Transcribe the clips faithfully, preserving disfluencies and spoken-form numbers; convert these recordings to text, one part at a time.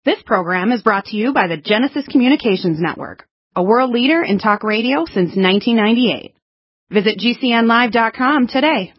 This program is brought to you by the Genesis Communications Network, a world leader in talk radio since nineteen ninety-eight. Visit G C N live dot com today.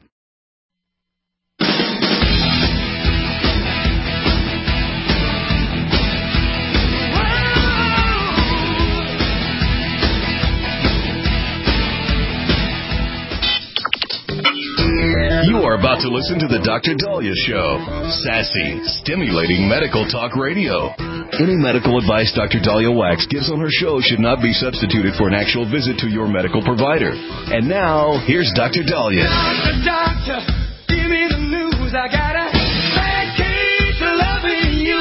You are about to listen to the Doctor Daliah Show. Sassy, stimulating medical talk radio. Any medical advice Doctor Daliah Wax gives on her show should not be substituted for an actual visit to your medical provider. And now, here's Doctor Daliah. Doctor, doctor, give me the news. I got a bad case of loving you.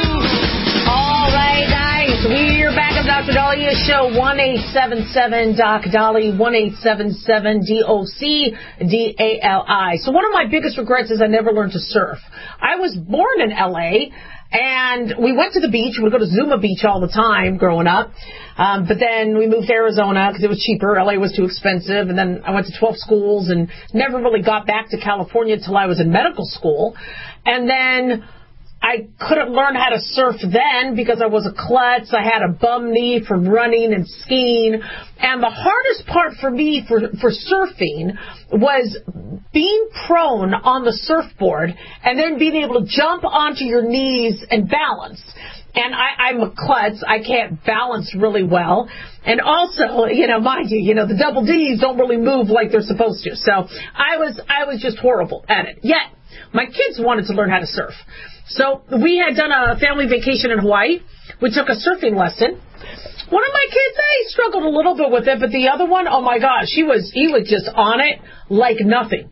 All right, guys, we're back on Doctor Daliah Show. one eight seven seven Doc Dolly, one eight seven seven D O C D A L I. So one of my biggest regrets is I never learned to surf. I was born in L A, and we went to the beach. We would go to Zuma Beach all the time growing up. Um, but then we moved to Arizona because it was cheaper. L A was too expensive. And then I went to twelve schools and never really got back to California until I was in medical school. And then I couldn't learn how to surf then because I was a klutz. I had a bum knee from running and skiing. And the hardest part for me for, for surfing was being prone on the surfboard and then being able to jump onto your knees and balance. And I, I'm a klutz. I can't balance really well. And also, you know, mind you, you know, the double D's don't really move like they're supposed to. So I was, I was just horrible at it. Yet, my kids wanted to learn how to surf. So we had done a family vacation in Hawaii. We took a surfing lesson. One of my kids, they struggled a little bit with it, but the other one, oh my gosh, he was, he was just on it like nothing.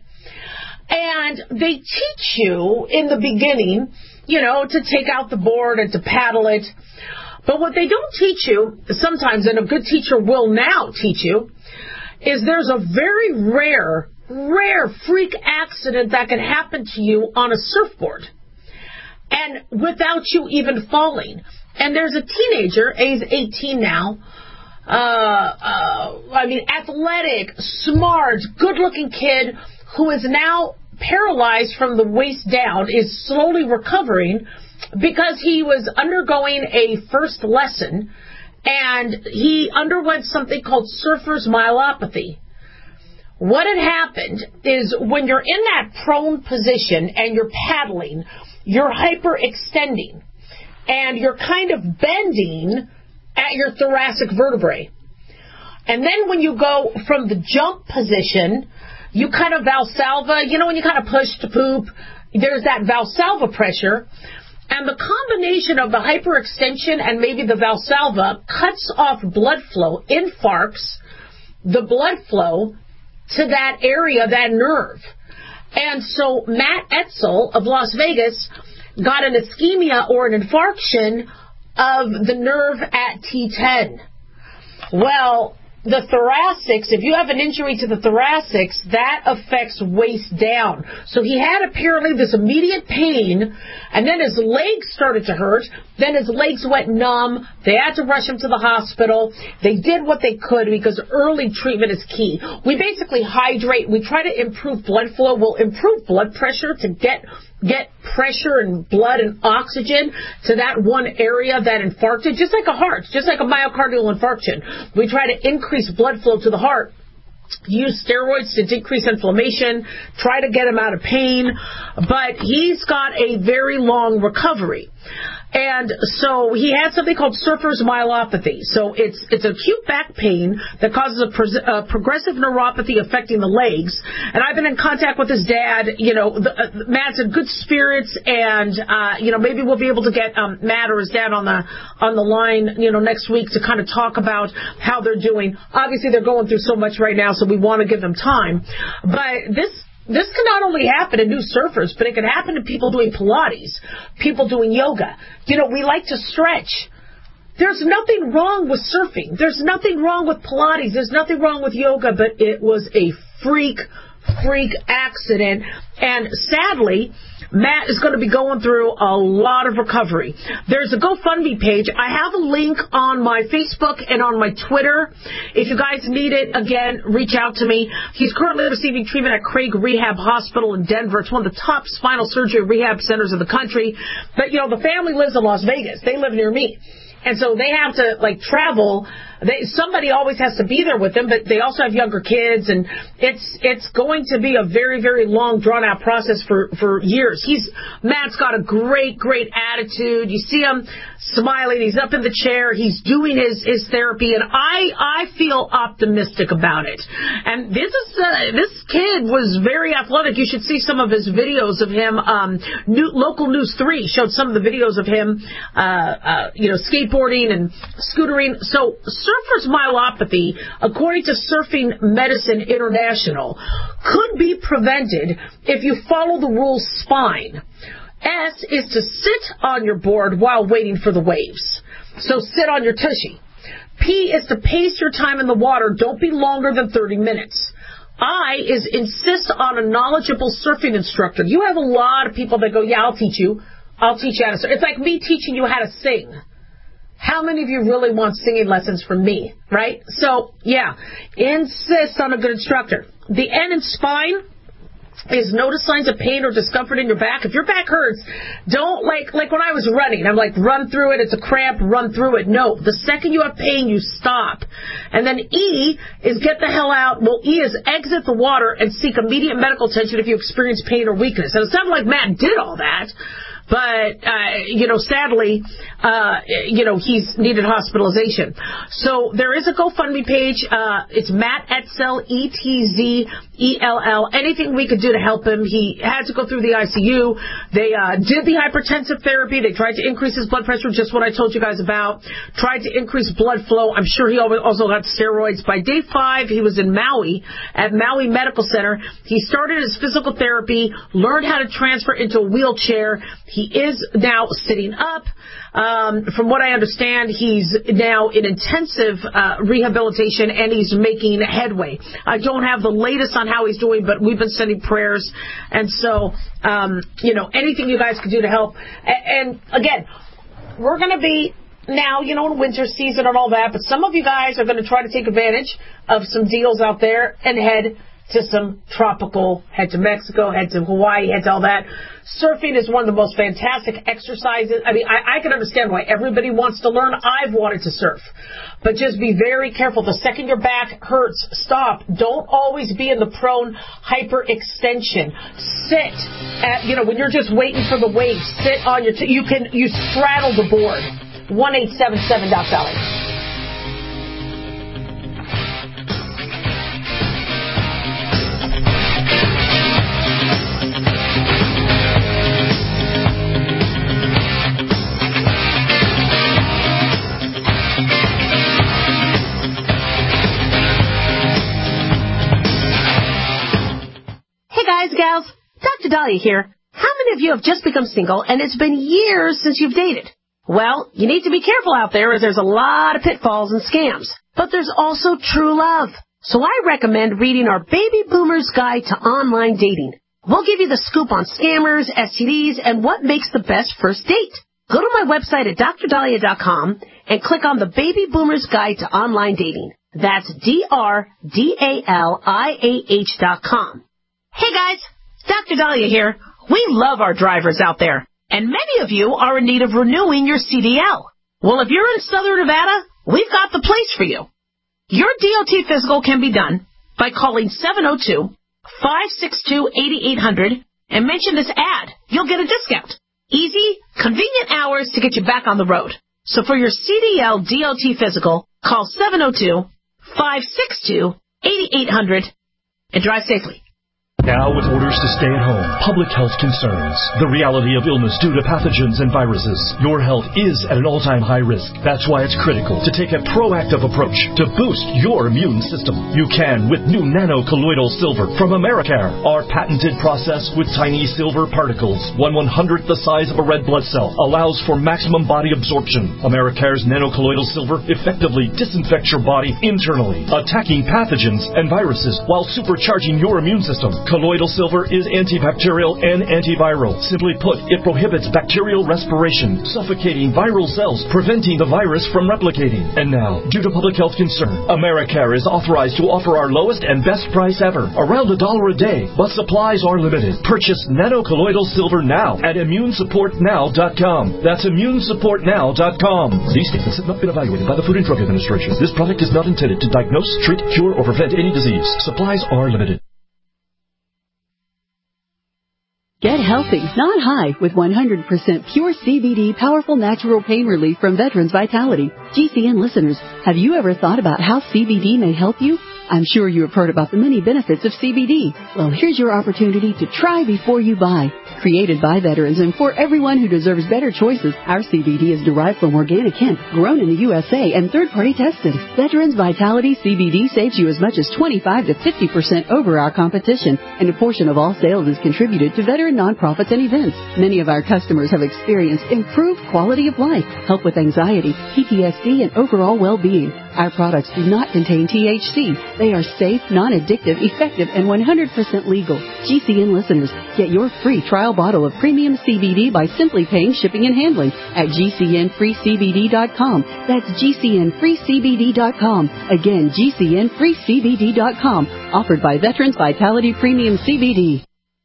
And they teach you in the beginning, you know, to take out the board and to paddle it. But what they don't teach you sometimes, and a good teacher will now teach you, is there's a very rare, rare freak accident that can happen to you on a surfboard. And without you even falling. And there's a teenager, he's eighteen now, uh, uh, I mean, athletic, smart, good-looking kid who is now paralyzed from the waist down, is slowly recovering because he was undergoing a first lesson, and he underwent something called surfer's myelopathy. What had happened is when you're in that prone position and you're paddling, you're hyperextending, and you're kind of bending at your thoracic vertebrae. And then when you go from the jump position, you kind of Valsalva, you know when you kind of push to poop, there's that Valsalva pressure, and the combination of the hyperextension and maybe the Valsalva cuts off blood flow, infarcts the blood flow to that area, that nerve. And so Matt Etzel of Las Vegas got an ischemia or an infarction of the nerve at T ten. Well, the thoracics, if you have an injury to the thoracics, that affects waist down. So he had apparently this immediate pain, and then his legs started to hurt. Then his legs went numb. They had to rush him to the hospital. They did what they could because early treatment is key. We basically hydrate. We try to improve blood flow. We'll improve blood pressure to get get pressure and blood and oxygen to that one area that infarcted, just like a heart, just like a myocardial infarction. We try to increase blood flow to the heart, use steroids to decrease inflammation, try to get him out of pain, but he's got a very long recovery. And so he had something called surfer's myelopathy. So it's it's acute back pain that causes a, pres- a progressive neuropathy affecting the legs. And I've been in contact with his dad. You know, the, uh, Matt's in good spirits, and uh, you know maybe we'll be able to get um, Matt or his dad on the on the line, you know, next week to kind of talk about how they're doing. Obviously, they're going through so much right now, so we want to give them time. But this. This can not only happen to new surfers, but it can happen to people doing Pilates, people doing yoga. You know, we like to stretch. There's nothing wrong with surfing. There's nothing wrong with Pilates. There's nothing wrong with yoga, but it was a freak, freak accident. And sadly, Matt is going to be going through a lot of recovery. There's a GoFundMe page. I have a link on my Facebook and on my Twitter. If you guys need it, again, reach out to me. He's currently receiving treatment at Craig Rehab Hospital in Denver. It's one of the top spinal surgery rehab centers in the country. But, you know, the family lives in Las Vegas. They live near me. And so they have to, like, travel. They, somebody always has to be there with them, but they also have younger kids, and it's it's going to be a very, very long, drawn-out process for, for years. He's Matt's got a great, great attitude. You see him smiling. He's up in the chair. He's doing his, his therapy, and I I feel optimistic about it. And this is uh, this kid was very athletic. You should see some of his videos of him. Um, New, Local News three showed some of the videos of him, uh, uh, you know, skateboarding and scootering. So, surfer's myelopathy, according to Surfing Medicine International, could be prevented if you follow the rules SPINE. S is to sit on your board while waiting for the waves. So sit on your tushy. P is to pace your time in the water. Don't be longer than thirty minutes. I is insist on a knowledgeable surfing instructor. You have a lot of people that go, yeah, I'll teach you. I'll teach you how to surf. It's like me teaching you how to sing. How many of you really want singing lessons from me, right? So, yeah, insist on a good instructor. The N in SPINE is notice signs of pain or discomfort in your back. If your back hurts, don't, like like when I was running, I'm like, run through it, it's a cramp, run through it. No, the second you have pain, you stop. And then E is get the hell out. Well, E is exit the water and seek immediate medical attention if you experience pain or weakness. And it sounded like Matt did all that. But, uh, you know, sadly, uh, you know, he's needed hospitalization. So there is a GoFundMe page. Uh, it's Matt Etzel, E T Z E L L. Anything we could do to help him. He had to go through the I C U. They uh, did the hypertensive therapy. They tried to increase his blood pressure, just what I told you guys about. Tried to increase blood flow. I'm sure he also got steroids. By day five, he was in Maui at Maui Medical Center. He started his physical therapy, learned how to transfer into a wheelchair. He is now sitting up. Um, from what I understand, he's now in intensive uh, rehabilitation, and he's making headway. I don't have the latest on how he's doing, but we've been sending prayers. And so, um, you know, anything you guys could do to help. And, and again, we're going to be now, you know, in winter season and all that, but some of you guys are going to try to take advantage of some deals out there and head to some tropical, head to Mexico, head to Hawaii, head to all that. Surfing is one of the most fantastic exercises. I mean, I, I can understand why everybody wants to learn. I've wanted to surf. But just be very careful. The second your back hurts, stop. Don't always be in the prone hyperextension. Sit at, you know, when you're just waiting for the wave, sit on your, t- you can, you straddle the board. one eight seven seven Doc Dolly. Gals, Doctor Dahlia here. How many of you have just become single and it's been years since you've dated? Well, you need to be careful out there as there's a lot of pitfalls and scams. But there's also true love. So I recommend reading our Baby Boomer's Guide to Online Dating. We'll give you the scoop on scammers, S T Ds, and what makes the best first date. Go to my website at dr dahlia dot com and click on the Baby Boomer's Guide to Online Dating. That's D R D A L I A H dot com. Hey guys, Doctor Dahlia here. We love our drivers out there, and many of you are in need of renewing your C D L. Well, if you're in Southern Nevada, we've got the place for you. Your D O T physical can be done by calling seven oh two, five six two, eight eight hundred and mention this ad. You'll get a discount. Easy, convenient hours to get you back on the road. So for your C D L D O T physical, call seven oh two, five six two, eight eight hundred and drive safely. Now with orders to stay at home, public health concerns, the reality of illness due to pathogens and viruses, your health is at an all-time high risk. That's why it's critical to take a proactive approach to boost your immune system. You can with new nano-colloidal silver from Americare, our patented process with tiny silver particles, one one-hundredth the size of a red blood cell, allows for maximum body absorption. Americare's nano-colloidal silver effectively disinfects your body internally, attacking pathogens and viruses while supercharging your immune system. Colloidal silver is antibacterial and antiviral. Simply put, it prohibits bacterial respiration, suffocating viral cells, preventing the virus from replicating. And now, due to public health concern, Americare is authorized to offer our lowest and best price ever, around a dollar a day, but supplies are limited. Purchase nanocolloidal silver now at immune support now dot com. That's immune support now dot com. These statements have not been evaluated by the Food and Drug Administration. This product is not intended to diagnose, treat, cure, or prevent any disease. Supplies are limited. Get healthy, not high, with one hundred percent pure C B D powerful natural pain relief from Veterans Vitality. G C N listeners, have you ever thought about how C B D may help you? I'm sure you have heard about the many benefits of C B D. Well, here's your opportunity to try before you buy. Created by veterans and for everyone who deserves better choices, our C B D is derived from organic hemp, grown in the U S A, and third-party tested. Veterans Vitality C B D saves you as much as twenty-five to fifty percent over our competition, and a portion of all sales is contributed to veteran nonprofits and events. Many of our customers have experienced improved quality of life, help with anxiety, P T S D, and overall well-being. Our products do not contain T H C. They are safe, non-addictive, effective, and one hundred percent legal. G C N listeners, get your free trial bottle of premium C B D by simply paying shipping and handling at G C N free C B D dot com. That's G C N free C B D dot com. Again, G C N free C B D dot com. Offered by Veterans Vitality Premium C B D.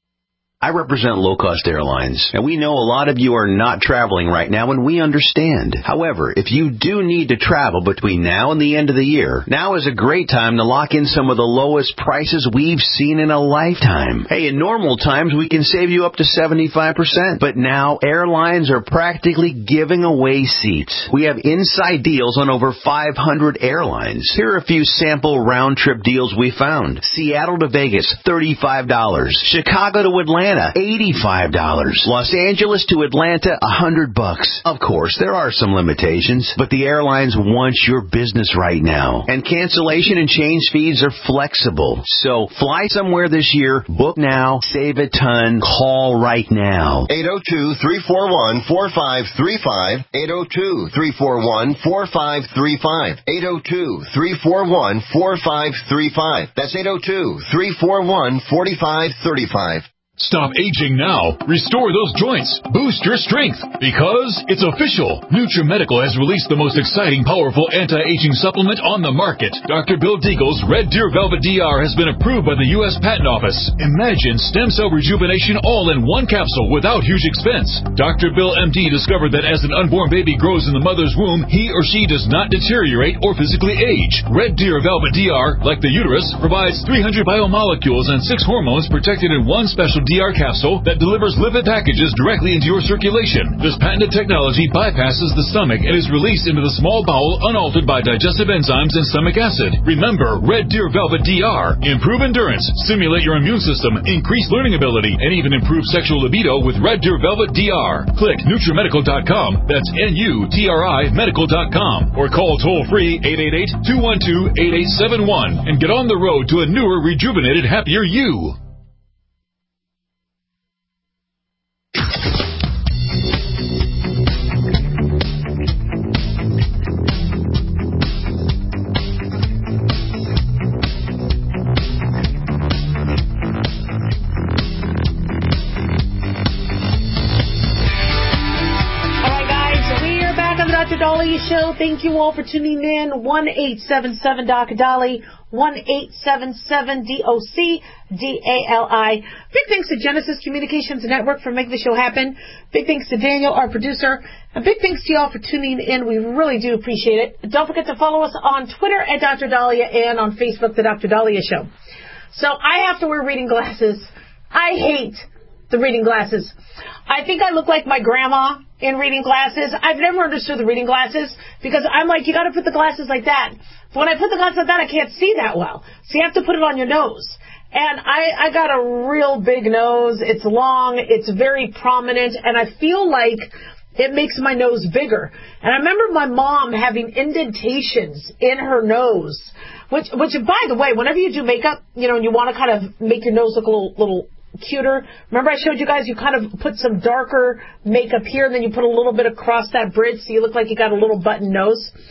I represent low-cost airlines, and we know a lot of you are not traveling right now, and we understand. However, if you do need to travel between now and the end of the year, now is a great time to lock in some of the lowest prices we've seen in a lifetime. Hey, in normal times, we can save you up to seventy-five percent, but now airlines are practically giving away seats. We have inside deals on over five hundred airlines. Here are a few sample round-trip deals we found. Seattle to Vegas, thirty-five dollars. Chicago to Atlanta, eighty-five dollars. Los Angeles to Atlanta, one hundred bucks. Of course, there are some limitations, but the airlines want your business right now. And cancellation and change fees are flexible. So fly somewhere this year, book now, save a ton, call right now. eight oh two, three four one, four five three five. eight oh two, three four one, four five three five. eight oh two, three four one, four five three five. That's eight oh two, three four one, four five three five. Stop aging now. Restore those joints. Boost your strength. Because it's official. NutriMedical has released the most exciting, powerful anti-aging supplement on the market. Doctor Bill Deagle's Red Deer Velvet D R has been approved by the U S Patent Office. Imagine stem cell rejuvenation all in one capsule without huge expense. Doctor Bill M D discovered that as an unborn baby grows in the mother's womb, he or she does not deteriorate or physically age. Red Deer Velvet D R, like the uterus, provides three hundred biomolecules and six hormones protected in one special D R capsule that delivers lipid packages directly into your circulation. This patented technology bypasses the stomach and is released into the small bowel unaltered by digestive enzymes and stomach acid. Remember, Red Deer Velvet D R. Improve endurance, stimulate your immune system, increase learning ability, and even improve sexual libido with Red Deer Velvet D R. Click NutriMedical dot com. That's N U T R I medical dot com. Or call toll-free eight eight eight, two one two, eight eight seven one and get on the road to a newer, rejuvenated, happier you. Doctor Dolly Show. Thank you all for tuning in. one eight seven seven Doc Dolly, one eight seven seven D O C D A L I. Big thanks to Genesis Communications Network for making the show happen. Big thanks to Daniel, our producer. And big thanks to y'all for tuning in. We really do appreciate it. Don't forget to follow us on Twitter at Doctor Dahlia and on Facebook, The Doctor Dahlia Show. So I have to wear reading glasses. I hate the reading glasses. I think I look like my grandma in reading glasses. I've never understood the reading glasses because I'm like, you got to put the glasses like that. But when I put the glasses like that, I can't see that well. So you have to put it on your nose. And I, I got a real big nose. It's long. It's very prominent. And I feel like it makes my nose bigger. And I remember my mom having indentations in her nose, which, which by the way, whenever you do makeup, you know, and you want to kind of make your nose look a little, little cuter. Remember I showed you guys you kind of put some darker makeup here and then you put a little bit across that bridge so you look like you got a little button nose. But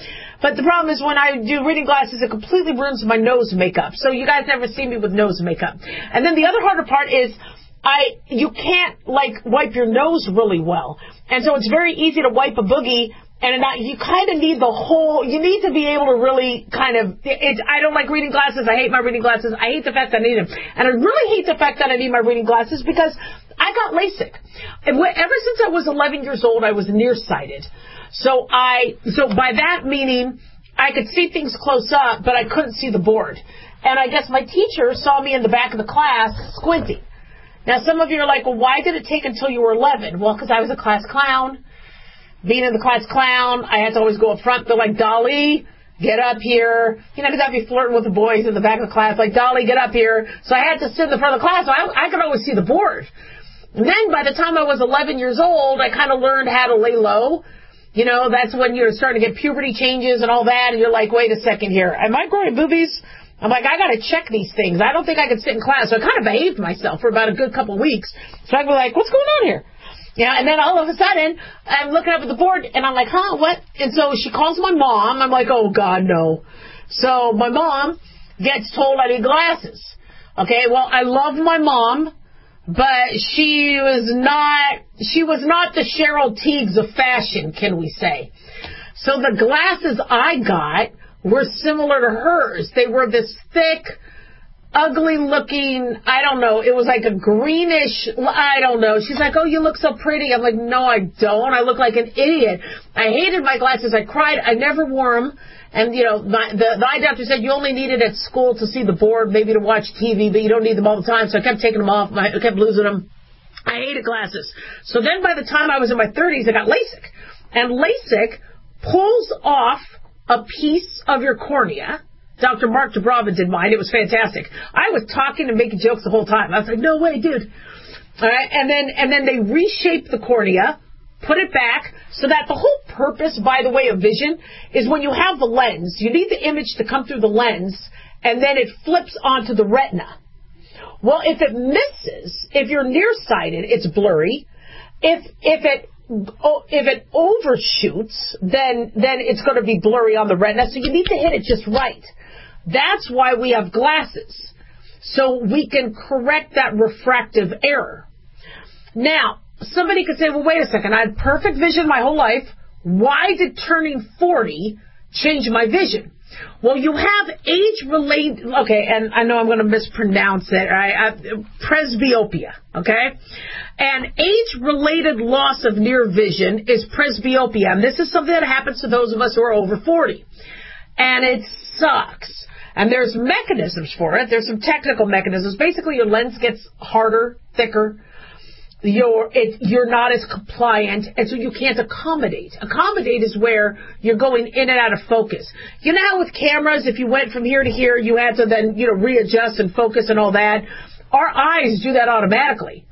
But the problem is when I do reading glasses, it completely ruins my nose makeup. So you guys never see me with nose makeup. And then the other harder part is I you can't, like, wipe your nose really well. And so it's very easy to wipe a boogie, and not, you kind of need the whole, you need to be able to really kind of, it, I don't like reading glasses. I hate my reading glasses. I hate the fact that I need them. And I really hate the fact that I need my reading glasses because I got LASIK. And ever since I was eleven years old, I was nearsighted. So I, so by that meaning, I could see things close up, but I couldn't see the board. And I guess my teacher saw me in the back of the class squinting. Now, some of you are like, well, why did it take until you were eleven? Well, because I was a class clown. Being in the class clown, I had to always go up front. They're like, Dolly, get up here. You know, because I'd be flirting with the boys in the back of the class, like, Dolly, get up here. So I had to sit in the front of the class, so I, I could always see the board. And then by the time I was eleven years old, I kind of learned how to lay low. You know, that's when you're starting to get puberty changes and all that, and you're like, wait a second here. Am I growing boobies? I'm like, I got to check these things. I don't think I could sit in class. So I kind of behaved myself for about a good couple of weeks. So I'd be like, what's going on here? Yeah, and then all of a sudden, I'm looking up at the board, and I'm like, huh, what? And so she calls my mom. I'm like, oh, God, no. So my mom gets told I need glasses. Okay, well, I love my mom, but she was not, she was not the Cheryl Tiegs of fashion, can we say. So the glasses I got were similar to hers. They were this thick, ugly-looking, I don't know, it was like a greenish, I don't know. She's like, oh, you look so pretty. I'm like, no, I don't. I look like an idiot. I hated my glasses. I cried. I never wore them. And, you know, my, the, the eye doctor said you only need it at school to see the board, maybe to watch T V, but you don't need them all the time. So I kept taking them off. I kept losing them. I hated glasses. So then by the time I was in my thirties, I got LASIK. And LASIK pulls off a piece of your cornea. Doctor Mark Dubrava did mine. It was fantastic. I was talking and making jokes the whole time. I was like, no way, dude. All right, and then and then they reshape the cornea, put it back, so that the whole purpose, by the way, of vision is when you have the lens, you need the image to come through the lens, and then it flips onto the retina. Well, if it misses, if you're nearsighted, it's blurry. If if it if it overshoots, then then it's going to be blurry on the retina. So you need to hit it just right. That's why we have glasses, so we can correct that refractive error. Now, somebody could say, well, wait a second. I had perfect vision my whole life. Why did turning forty change my vision? Well, you have age-related, okay, and I know I'm going to mispronounce it, right? Uh, presbyopia, okay? And age-related loss of near vision is presbyopia, and this is something that happens to those of us who are over forty. And it sucks. And there's mechanisms for it. There's some technical mechanisms. Basically, your lens gets harder, thicker. You're, it, you're not as compliant, and so you can't accommodate. Accommodate is where you're going in and out of focus. You know how with cameras, if you went from here to here, you had to then, you know, readjust and focus and all that? Our eyes do that automatically.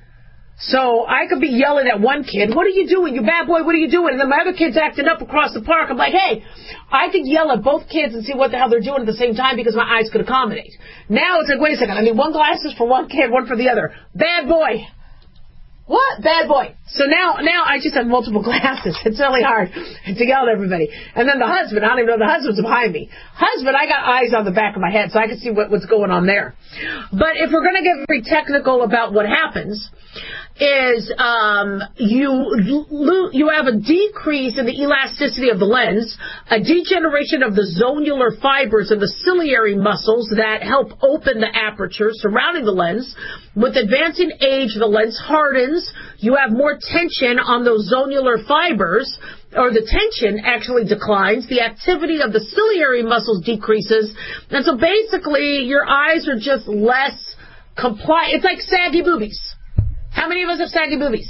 So I could be yelling at one kid, what are you doing? You bad boy, what are you doing? And then my other kid's acting up across the park. I'm like, hey, I could yell at both kids and see what the hell they're doing at the same time because my eyes could accommodate. Now it's like, wait a second, I need one glasses for one kid, one for the other. Bad boy. What? Bad boy. So now, now I just have multiple glasses. It's really hard to yell at everybody. And then the husband, I don't even know the husband's behind me. Husband, I got eyes on the back of my head, so I can see what, what's going on there. But if we're going to get very technical about what happens, is um, you you have a decrease in the elasticity of the lens, a degeneration of the zonular fibers and the ciliary muscles that help open the aperture surrounding the lens. With advancing age, the lens hardens. You have more tension on those zonular fibers, or the tension actually declines. The activity of the ciliary muscles decreases. And so basically, your eyes are just less compliant. It's like saggy boobies. How many of us have saggy boobies?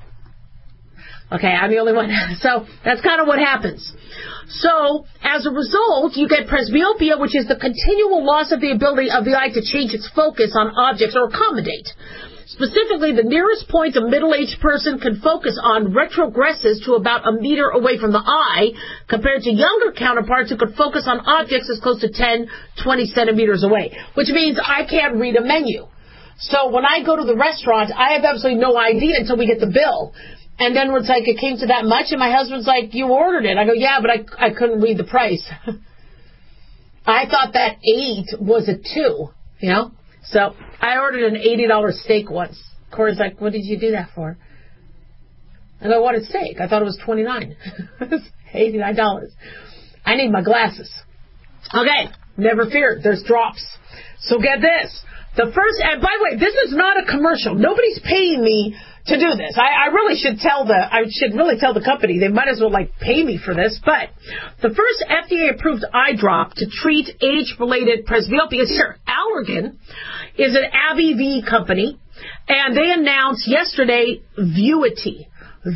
Okay, I'm the only one. So that's kind of what happens. So as a result, you get presbyopia, which is the continual loss of the ability of the eye to change its focus on objects or accommodate. Specifically, the nearest point a middle-aged person can focus on retrogresses to about a meter away from the eye, compared to younger counterparts who could focus on objects as close to ten, twenty centimeters away, which means I can't read a menu. So when I go to the restaurant, I have absolutely no idea until we get the bill. And then it's like, it came to that much, and my husband's like, you ordered it. I go, yeah, but I, I couldn't read the price. I thought that eight was a two, you know? So I ordered an eighty dollars steak once. Corey's like, what did you do that for? I go, what a steak. I thought it was twenty-nine dollars. eighty-nine dollars. I need my glasses. Okay, never fear. There's drops. So get this. The first, and by the way, this is not a commercial. Nobody's paying me to do this. I, I really should tell the, I should really tell the company. They might as well like pay me for this. But the first F D A-approved eye drop to treat age-related presbyopia is here. Allergan is an A B V company, and they announced yesterday Vuity.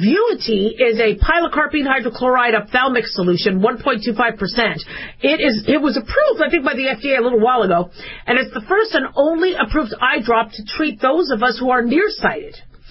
Vuity is a pilocarpine hydrochloride ophthalmic solution, one point two five percent. It is, it was approved, I think, by the F D A a little while ago, and it's the first and only approved eye drop to treat those of us who are nearsighted.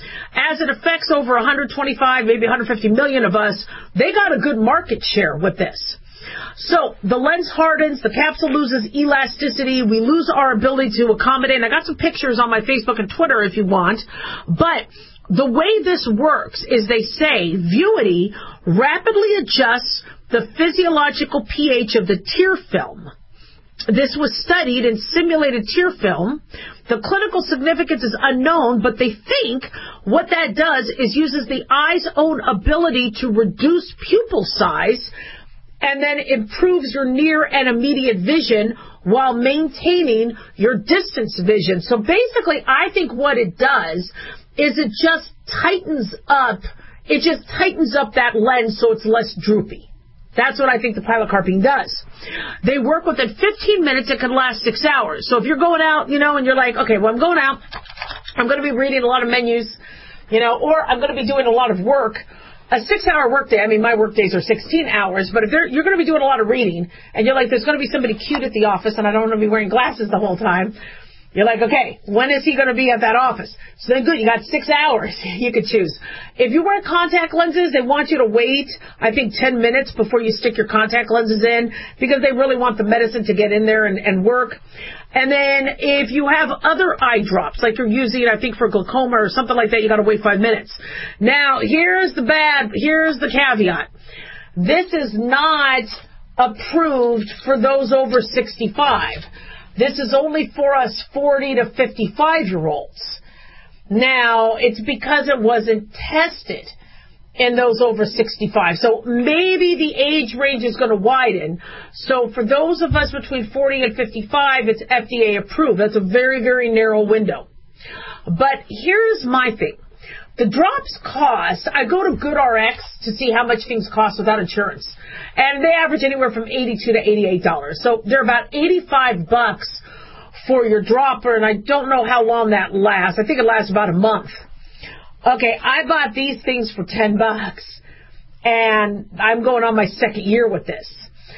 As it affects over one hundred twenty-five, maybe one hundred fifty million of us, they got a good market share with this. So the lens hardens, the capsule loses elasticity, we lose our ability to accommodate. And I got some pictures on my Facebook and Twitter if you want, but the way this works is they say Vuity rapidly adjusts the physiological pH of the tear film. This was studied in simulated tear film. The clinical significance is unknown, but they think what that does is uses the eye's own ability to reduce pupil size and then improves your near and immediate vision while maintaining your distance vision. So basically, I think what it does is it just tightens up, it just tightens up that lens so it's less droopy. That's what I think the pilocarpine does. They work within fifteen minutes. It can last six hours. So if you're going out, you know, and you're like, okay, well, I'm going out. I'm going to be reading a lot of menus, you know, or I'm going to be doing a lot of work. A six-hour workday, I mean, my work days are sixteen hours, but if they're, you're going to be doing a lot of reading, and you're like, there's going to be somebody cute at the office, and I don't want to be wearing glasses the whole time, you're like, okay, when is he going to be at that office? So then good, you got six hours you could choose. If you wear contact lenses, they want you to wait, I think, ten minutes before you stick your contact lenses in because they really want the medicine to get in there and, and work. And then if you have other eye drops, like you're using, I think, for glaucoma or something like that, you got to wait five minutes. Now, here's the bad, here's the caveat. This is not approved for those over sixty-five. This is only for us forty to fifty-five-year-olds. Now, it's because it wasn't tested in those over sixty-five. So maybe the age range is going to widen. So for those of us between forty and fifty-five, it's F D A approved. That's a very, very narrow window. But here's my thing. The drops cost, I go to GoodRx to see how much things cost without insurance. And they average anywhere from eighty-two to eighty-eight dollars. So they're about eighty-five bucks for your dropper, and I don't know how long that lasts. I think it lasts about a month. Okay, I bought these things for ten bucks, and I'm going on my second year with this.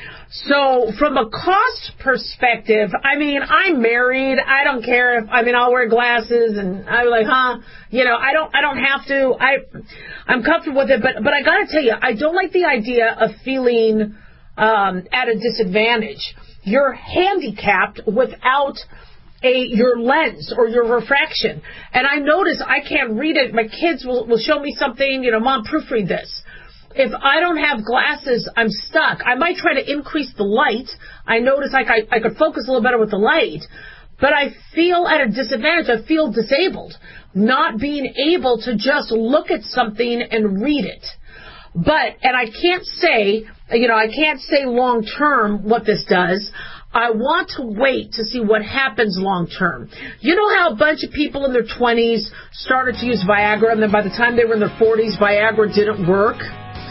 So from a cost perspective, I mean, I'm married. I don't care if, I mean, I'll wear glasses and I'm like, huh, you know, I don't, I don't have to, I, I'm comfortable with it, but, but I gotta tell you, I don't like the idea of feeling, um, at a disadvantage. You're handicapped without a, your lens or your refraction. And I notice I can't read it. My kids will, will show me something, you know, Mom, proofread this. If I don't have glasses, I'm stuck. I might try to increase the light. I notice like I, I could focus a little better with the light, but I feel at a disadvantage. I feel disabled, not being able to just look at something and read it. But, and I can't say, you know, I can't say long term what this does. I want to wait to see what happens long term. You know how a bunch of people in their twenties started to use Viagra, and then by the time they were in their forties, Viagra didn't work?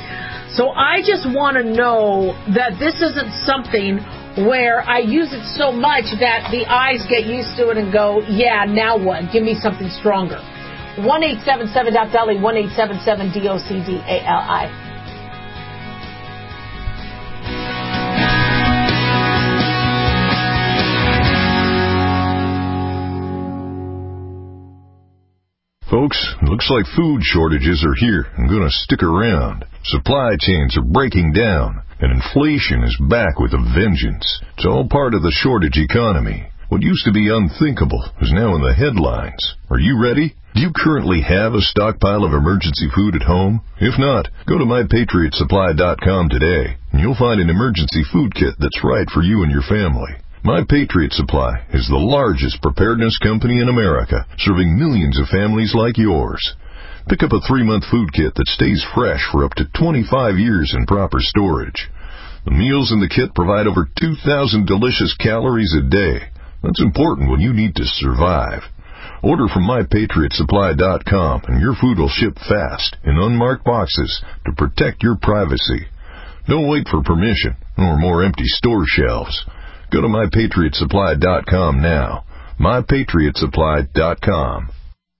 So I just want to know that this isn't something where I use it so much that the eyes get used to it and go, yeah, now what? Give me something stronger. one eight seven seven D O C D A L I, one eight seven seven D O C D A L I. Folks, looks like food shortages are here and going to stick around. Supply chains are breaking down, and inflation is back with a vengeance. It's all part of the shortage economy. What used to be unthinkable is now in the headlines. Are you ready? Do you currently have a stockpile of emergency food at home? If not, go to my patriot supply dot com today, and you'll find an emergency food kit that's right for you and your family. My Patriot Supply is the largest preparedness company in America, serving millions of families like yours. Pick up a three-month food kit that stays fresh for up to twenty-five years in proper storage. The meals in the kit provide over two thousand delicious calories a day. That's important when you need to survive. Order from my patriot supply dot com, and your food will ship fast in unmarked boxes to protect your privacy. Don't wait for permission or more empty store shelves. Go to my patriot supply dot com now. my patriot supply dot com.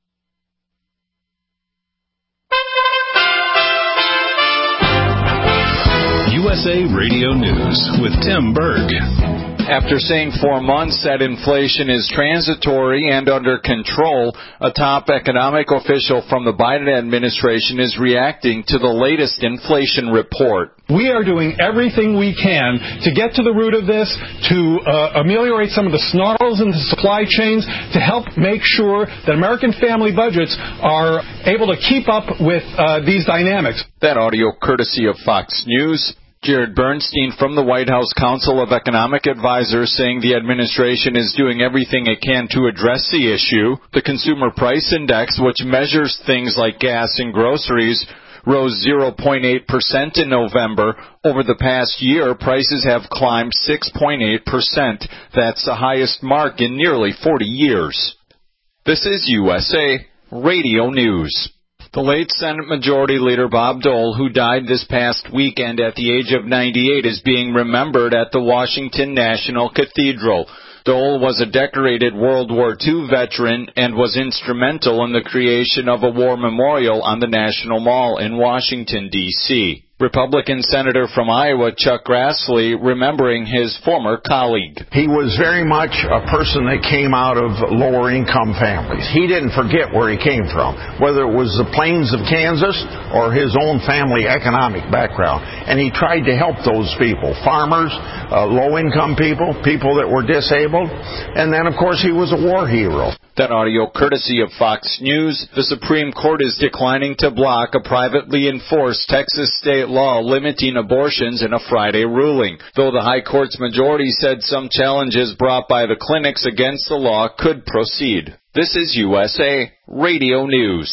U S A Radio News with Tim Berg. After saying for months that inflation is transitory and under control, a top economic official from the Biden administration is reacting to the latest inflation report. We are doing everything we can to get to the root of this, to uh, ameliorate some of the snarls in the supply chains, to help make sure that American family budgets are able to keep up with uh, these dynamics. That audio courtesy of Fox News. Jared Bernstein from the White House Council of Economic Advisors saying the administration is doing everything it can to address the issue. The Consumer Price Index, which measures things like gas and groceries, rose zero point eight percent in November. Over the past year, prices have climbed six point eight percent. That's the highest mark in nearly forty years. This is U S A Radio News. The late Senate Majority Leader Bob Dole, who died this past weekend at the age of ninety-eight, is being remembered at the Washington National Cathedral. Dole was a decorated World War Two veteran and was instrumental in the creation of a war memorial on the National Mall in Washington, D C Republican Senator from Iowa, Chuck Grassley, remembering his former colleague. He was very much a person that came out of lower income families. He didn't forget where he came from, whether it was the plains of Kansas or his own family economic background. And he tried to help those people, farmers, uh, low income people, people that were disabled. And then, of course, he was a war hero. That audio courtesy of Fox News. The Supreme Court is declining to block a privately enforced Texas state law limiting abortions in a Friday ruling, though the High Court's majority said some challenges brought by the clinics against the law could proceed. This is U S A Radio News.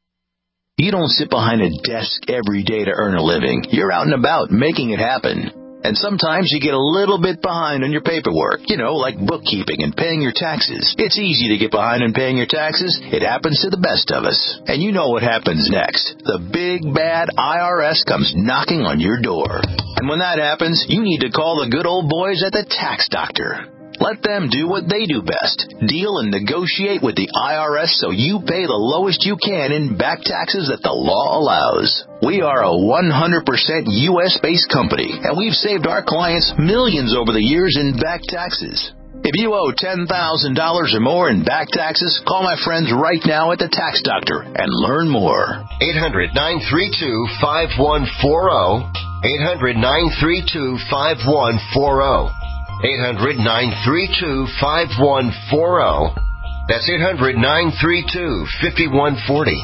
You don't sit behind a desk every day to earn a living. You're out and about making it happen. And sometimes you get a little bit behind on your paperwork, you know, like bookkeeping and paying your taxes. It's easy to get behind on paying your taxes. It happens to the best of us. And you know what happens next. The big, bad I R S comes knocking on your door. And when that happens, you need to call the good old boys at the Tax Doctor. Let them do what they do best. Deal and negotiate with the I R S so you pay the lowest you can in back taxes that the law allows. We are a one hundred percent U S-based company, and we've saved our clients millions over the years in back taxes. If you owe ten thousand dollars or more in back taxes, call my friends right now at the Tax Doctor and learn more. eight hundred, nine three two, five one four zero. eight hundred, nine three two, five one four zero. eight hundred, nine three two, five one four zero. That's eight hundred, nine three two, five one four zero.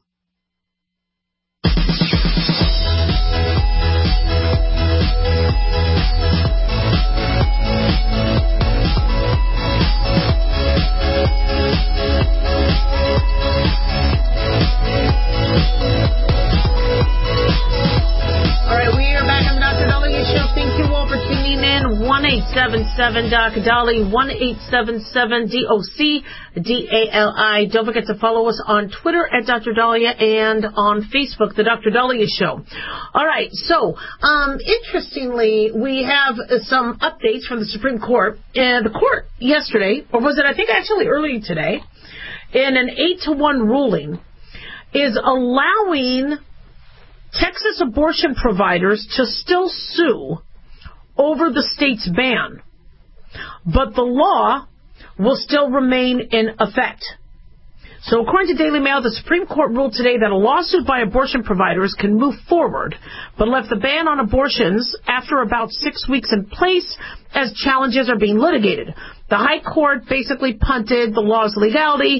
one eight seven seven Doc Dolly, one eight seven seven D O C D A L I. Don't forget to follow us on Twitter at Doctor Dahlia and on Facebook, The Doctor Dahlia Show. All right, so um, interestingly, we have some updates from the Supreme Court. And the court yesterday, or was it I think actually earlier today, in an eight to one ruling, is allowing Texas abortion providers to still sue over the state's ban, but the law will still remain in effect. So according to Daily Mail, the Supreme Court ruled today that a lawsuit by abortion providers can move forward, but left the ban on abortions after about six weeks in place as challenges are being litigated. The High Court basically punted the law's legality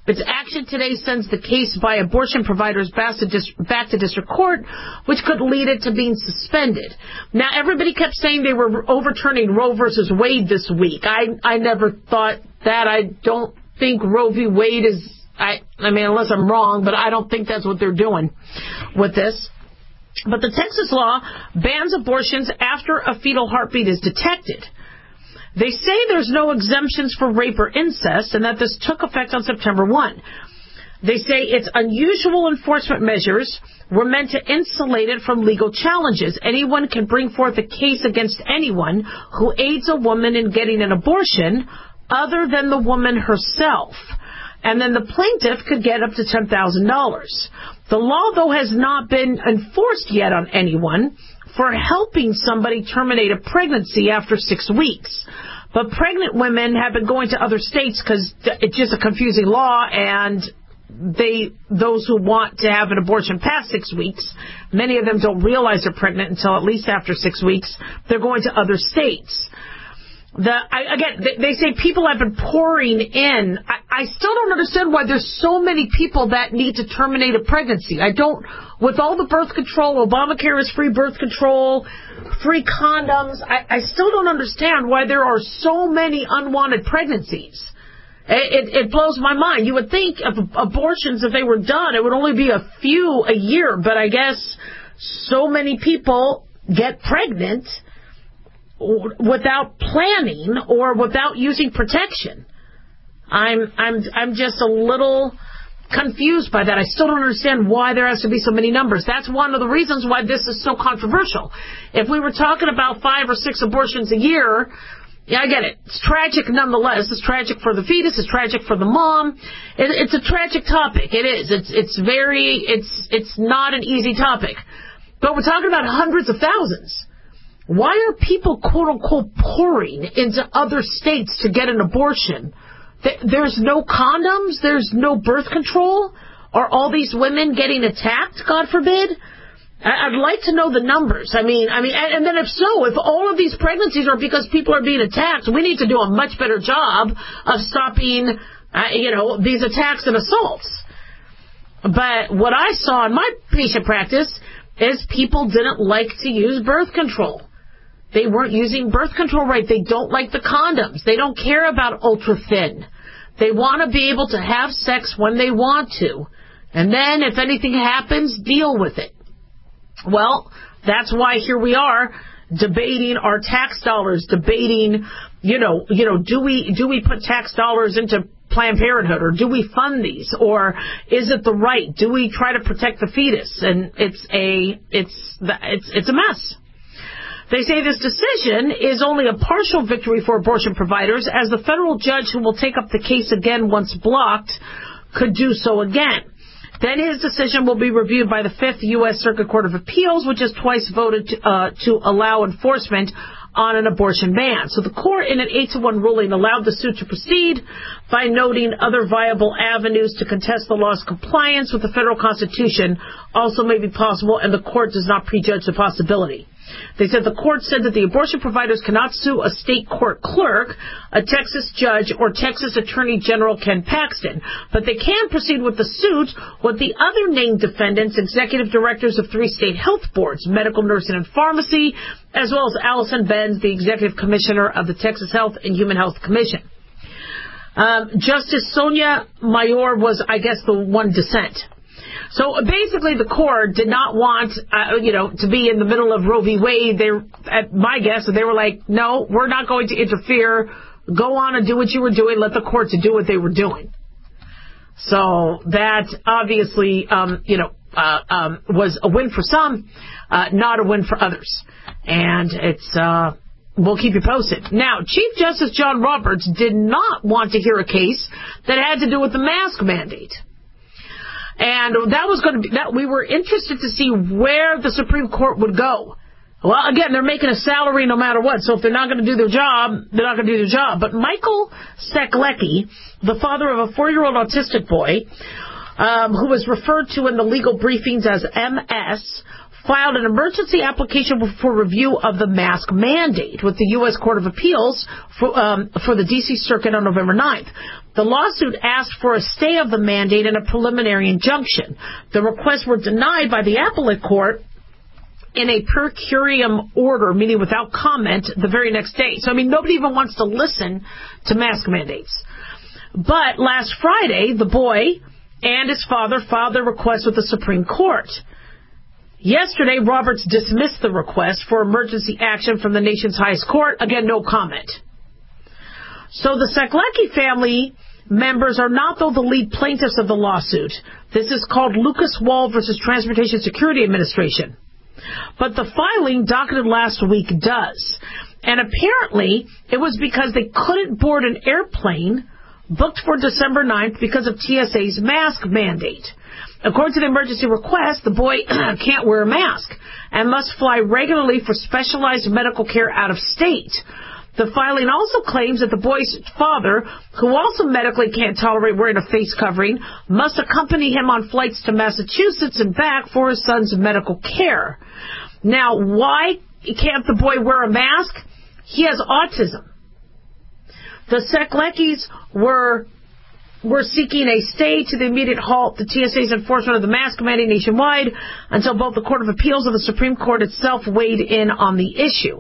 Its action today sends the case by abortion providers back to, dis- back to district court, which could lead it to being suspended. Now, everybody kept saying they were overturning Roe versus Wade this week. I, I never thought that. I don't think Roe v. Wade is, I, I mean, unless I'm wrong, but I don't think that's what they're doing with this. But the Texas law bans abortions after a fetal heartbeat is detected. They say there's no exemptions for rape or incest and that this took effect on September first. They say its unusual enforcement measures were meant to insulate it from legal challenges. Anyone can bring forth a case against anyone who aids a woman in getting an abortion other than the woman herself. And then the plaintiff could get up to ten thousand dollars. The law, though, has not been enforced yet on anyone for helping somebody terminate a pregnancy after six weeks. But pregnant women have been going to other states because it's just a confusing law, and they, those who want to have an abortion past six weeks, many of them don't realize they're pregnant until at least after six weeks. They're going to other states. The, I, again, they, they say people have been pouring in. I, I still don't understand why there's so many people that need to terminate a pregnancy. I don't, with all the birth control, Obamacare is free birth control, free condoms. I, I still don't understand why there are so many unwanted pregnancies. It, it, it blows my mind. You would think of abortions, if they were done, it would only be a few a year, but I guess so many people get pregnant without planning or without using protection. I'm I'm I'm just a little confused by that. I still don't understand why there has to be so many numbers. That's one of the reasons why this is so controversial. If we were talking about five or six abortions a year, yeah, I get it. It's tragic nonetheless. It's tragic for the fetus. It's tragic for the mom. It, it's a tragic topic. It is. It's it's very. It's it's not an easy topic. But we're talking about hundreds of thousands. Why are people, quote-unquote, pouring into other states to get an abortion? There's no condoms? There's no birth control? Are all these women getting attacked, God forbid? I'd like to know the numbers. I mean, I mean, and then if so, if all of these pregnancies are because people are being attacked, we need to do a much better job of stopping, uh, you know, these attacks and assaults. But what I saw in my patient practice is people didn't like to use birth control. They weren't using birth control right. They don't like the condoms. They don't care about ultra thin. They want to be able to have sex when they want to. And then if anything happens, deal with it. Well, that's why here we are debating our tax dollars, debating, you know, you know, do we do we put tax dollars into Planned Parenthood, or do we fund these, or is it the right? Do we try to protect the fetus? And it's a it's it's it's a mess. They say this decision is only a partial victory for abortion providers, as the federal judge who will take up the case again once blocked could do so again. Then his decision will be reviewed by the Fifth U S Circuit Court of Appeals, which has twice voted to, uh, to allow enforcement on an abortion ban. So the court, in an eight to one ruling, allowed the suit to proceed by noting other viable avenues to contest the law's compliance with the federal Constitution also may be possible, and the court does not prejudge the possibility. They said the court said that the abortion providers cannot sue a state court clerk, a Texas judge, or Texas Attorney General Ken Paxton, but they can proceed with the suit with the other named defendants, executive directors of three state health boards, medical, nursing, and pharmacy, as well as Allison Benz, the executive commissioner of the Texas Health and Human Health Commission. Um, Justice Sonia Mayor was, I guess, the one dissent. So basically, the court did not want, uh, you know, to be in the middle of Roe v. Wade. They, at my guess, they were like, no, we're not going to interfere. Go on and do what you were doing. Let the courts do what they were doing. So that obviously, um, you know, uh, um, was a win for some, uh, not a win for others. And it's, uh, we'll keep you posted. Now, Chief Justice John Roberts did not want to hear a case that had to do with the mask mandate. And that was going to be, that we were interested to see where the Supreme Court would go. Well, again, they're making a salary no matter what, so if they're not going to do their job, they're not going to do their job. But Michael Seklecki, the father of a four-year-old autistic boy, um, who was referred to in the legal briefings as M S, filed an emergency application for review of the mask mandate with the U S Court of Appeals for, um, for the D C Circuit on November ninth. The lawsuit asked for a stay of the mandate and a preliminary injunction. The requests were denied by the appellate court in a per curiam order, meaning without comment, the very next day. So, I mean, nobody even wants to listen to mask mandates. But last Friday, the boy and his father filed their request with the Supreme Court. Yesterday, Roberts dismissed the request for emergency action from the nation's highest court. Again, no comment. So the Seklecki family members are not, though, the lead plaintiffs of the lawsuit. This is called Lucas Wall versus Transportation Security Administration. But the filing docketed last week does. And apparently, it was because they couldn't board an airplane booked for December ninth because of T S A's mask mandate. According to the emergency request, the boy can't wear a mask and must fly regularly for specialized medical care out of state. The filing also claims that the boy's father, who also medically can't tolerate wearing a face covering, must accompany him on flights to Massachusetts and back for his son's medical care. Now, why can't the boy wear a mask? He has autism. The Sekleckis were were seeking a stay to the immediate halt the T S A's enforcement of the mask mandate nationwide until both the Court of Appeals and the Supreme Court itself weighed in on the issue.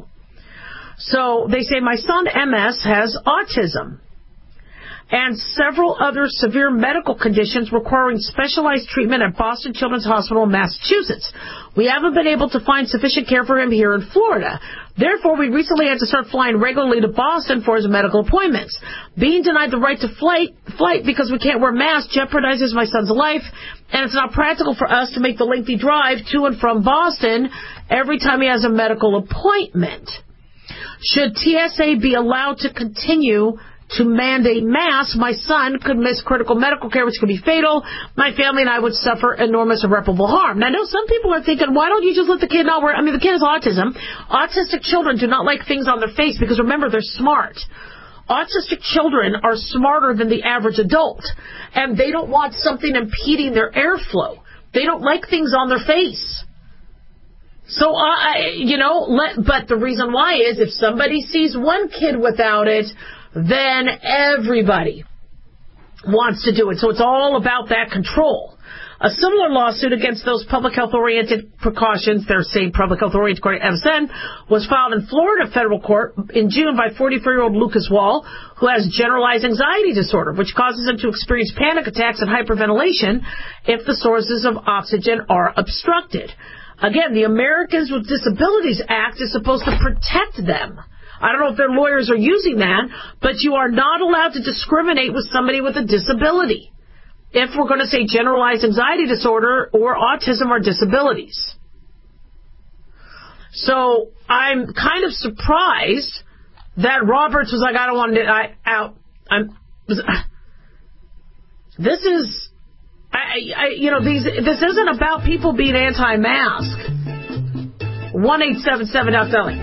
So they say, my son M S has autism and several other severe medical conditions requiring specialized treatment at Boston Children's Hospital in Massachusetts. We haven't been able to find sufficient care for him here in Florida. Therefore, we recently had to start flying regularly to Boston for his medical appointments. Being denied the right to flight, flight because we can't wear masks jeopardizes my son's life, and it's not practical for us to make the lengthy drive to and from Boston every time he has a medical appointment. Should T S A be allowed to continue to mandate masks, my son could miss critical medical care, which could be fatal. My family and I would suffer enormous irreparable harm. Now, I know some people are thinking, why don't you just let the kid not wear... I mean, the kid has autism. Autistic children do not like things on their face because, remember, they're smart. Autistic children are smarter than the average adult, and they don't want something impeding their airflow. They don't like things on their face. So, I, you know, let, but the reason why is if somebody sees one kid without it, then everybody wants to do it. So it's all about that control. A similar lawsuit against those public health-oriented precautions, they're saying public health-oriented, according to M S N, was filed in Florida federal court in June by forty-four-year-old Lucas Wall, who has generalized anxiety disorder, which causes him to experience panic attacks and hyperventilation if the sources of oxygen are obstructed. Again, the Americans with Disabilities Act is supposed to protect them. I don't know if their lawyers are using that, but you are not allowed to discriminate with somebody with a disability if we're going to say generalized anxiety disorder or autism or disabilities. So I'm kind of surprised that Roberts was like, I don't want to I, out. I'm. This is, I, I, you know, these. This isn't about people being anti-mask. one eight seven seven Doc Dolly.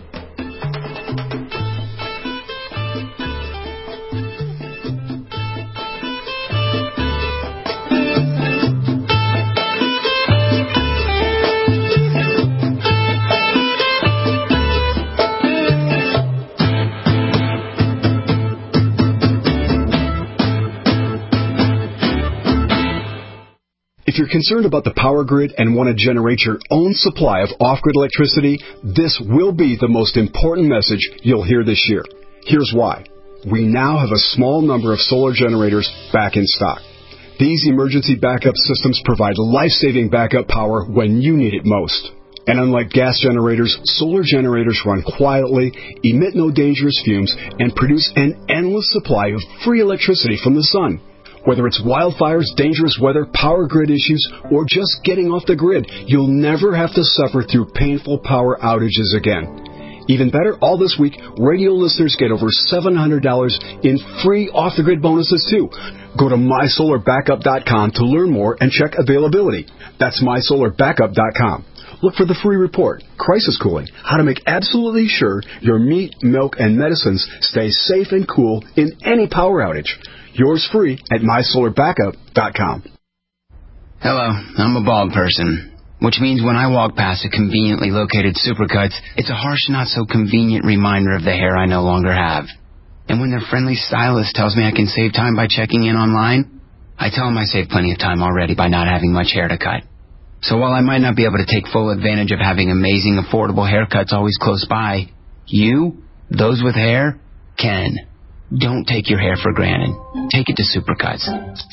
If you're concerned about the power grid and want to generate your own supply of off-grid electricity, this will be the most important message you'll hear this year. Here's why. We now have a small number of solar generators back in stock. These emergency backup systems provide life-saving backup power when you need it most. And unlike gas generators, solar generators run quietly, emit no dangerous fumes, and produce an endless supply of free electricity from the sun. Whether it's wildfires, dangerous weather, power grid issues, or just getting off the grid, you'll never have to suffer through painful power outages again. Even better, all this week, radio listeners get over seven hundred dollars in free off-the-grid bonuses, too. Go to my solar backup dot com to learn more and check availability. That's my solar backup dot com. Look for the free report, Crisis Cooling, how to make absolutely sure your meat, milk, and medicines stay safe and cool in any power outage. Yours free at my solar backup dot com. Hello, I'm a bald person. which means when I walk past a conveniently located Supercuts, it's a harsh, not-so-convenient reminder of the hair I no longer have. And when their friendly stylist tells me I can save time by checking in online, I tell them I saved plenty of time already by not having much hair to cut. So while I might not be able to take full advantage of having amazing, affordable haircuts always close by, you, those with hair, can. Don't take your hair for granted. Take it to Supercuts.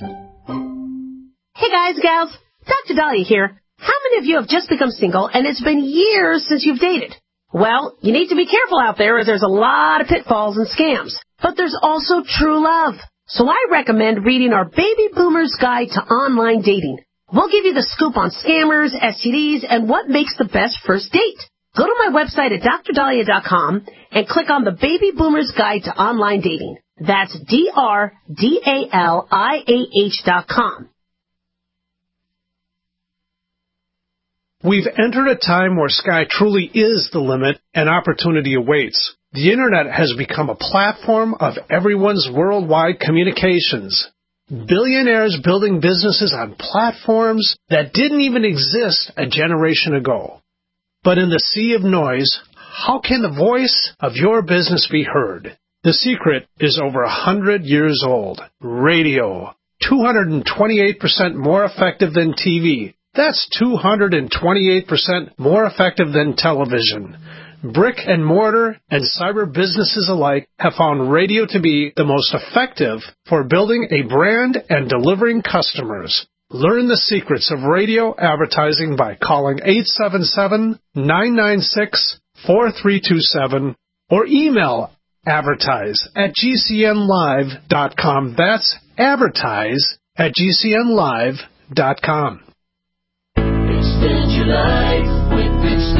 Hey guys, gals, Doctor Dahlia here. How many of you have just become single and it's been years since you've dated? Well, you need to be careful out there as there's a lot of pitfalls and scams. But there's also true love. So I recommend reading our Baby Boomer's Guide to Online Dating. We'll give you the scoop on scammers, S T Ds, and what makes the best first date. Go to my website at dr dahlia dot com and click on the Baby Boomer's Guide to Online Dating. That's D R D A L I A H dot com. We've entered a time where sky truly is the limit and opportunity awaits. The Internet has become a platform of everyone's worldwide communications. Billionaires building businesses on platforms that didn't even exist a generation ago. But in the sea of noise, how can the voice of your business be heard? The secret is over a hundred years old. Radio. two hundred twenty-eight percent more effective than T V. That's two hundred twenty-eight percent more effective than television. Brick and mortar and cyber businesses alike have found radio to be the most effective for building a brand and delivering customers. Learn the secrets of radio advertising by calling eight seven seven, nine nine six, four three two seven or email advertise at g c n live dot com. That's advertise at g c n live dot com. Extend your life with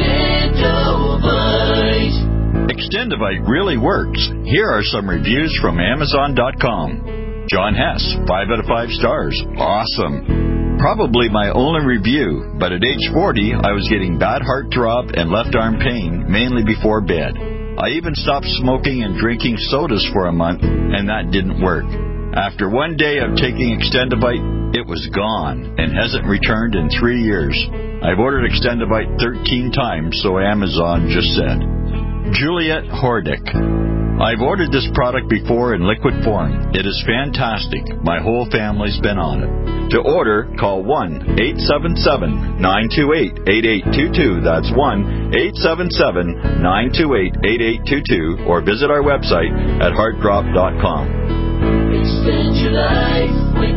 Extendovite. Extendovite really works. Here are some reviews from Amazon dot com. John Hess, five out of five stars. Awesome. Probably my only review, but at age forty, I was getting bad heart throb and left arm pain, mainly before bed. I even stopped smoking and drinking sodas for a month, and that didn't work. After one day of taking Extendovite, it was gone and hasn't returned in three years. I've ordered Extendovite thirteen times, so Amazon just said. Juliet Hordick. I've ordered this product before in liquid form. It is fantastic. My whole family's been on it. To order, call one eight seven seven, nine two eight, eight eight two two. That's one eight seven seven, nine two eight, eight eight two two or visit our website at heartdrop dot com. Extend your life with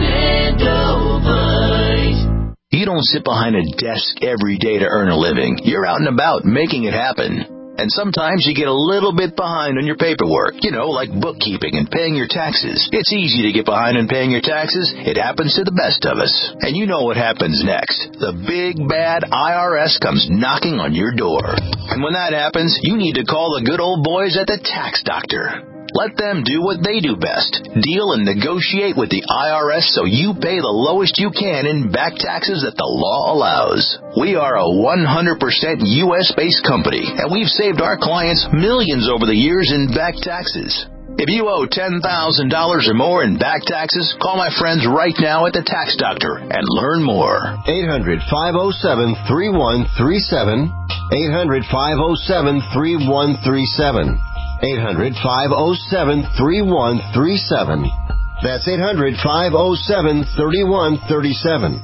Extendovite. You don't sit behind a desk every day to earn a living. You're out and about making it happen. And sometimes you get a little bit behind on your paperwork, you know, like bookkeeping and paying your taxes. It's easy to get behind on paying your taxes. It happens to the best of us. And you know what happens next. The big, bad I R S comes knocking on your door. And when that happens, you need to call the good old boys at the Tax Doctor. Let them do what they do best. Deal and negotiate with the I R S so you pay the lowest you can in back taxes that the law allows. We are a one hundred percent U S-based company, and we've saved our clients millions over the years in back taxes. If you owe ten thousand dollars or more in back taxes, call my friends right now at the Tax Doctor and learn more. eight hundred, five oh seven, three one three seven. eight hundred, five oh seven, three one three seven. eight hundred, five oh seven, three one three seven. That's eight hundred, five oh seven, three one three seven.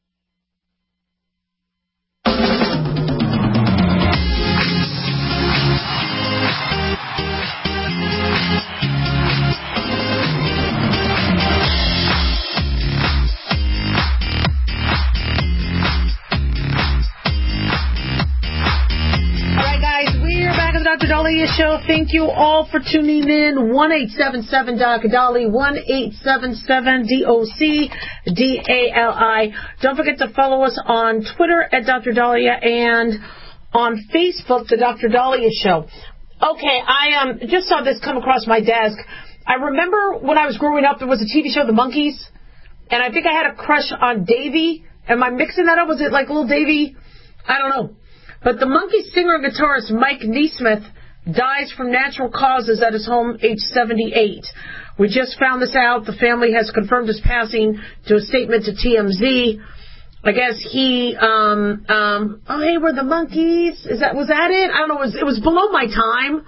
Doctor Dahlia Show. Thank you all for tuning in. one eight seven seven D O C Dali, one eight seven seven D O C D A L I. Don't forget to follow us on Twitter at Doctor Dahlia and on Facebook, The Doctor Dahlia Show. Okay, I um just saw this come across my desk. I remember when I was growing up, there was a T V show, The Monkees, and I think I had a crush on Davy. Am I mixing that up? Was it like Little Davy? I don't know. But the Monkees singer and guitarist Mike Nesmith dies from natural causes at his home, age seventy-eight. We just found this out. The family has confirmed his passing to a statement to T M Z. I guess he, um, um, oh, hey, we're the monkeys. Is that, was that it? I don't know. It was, it was below my time.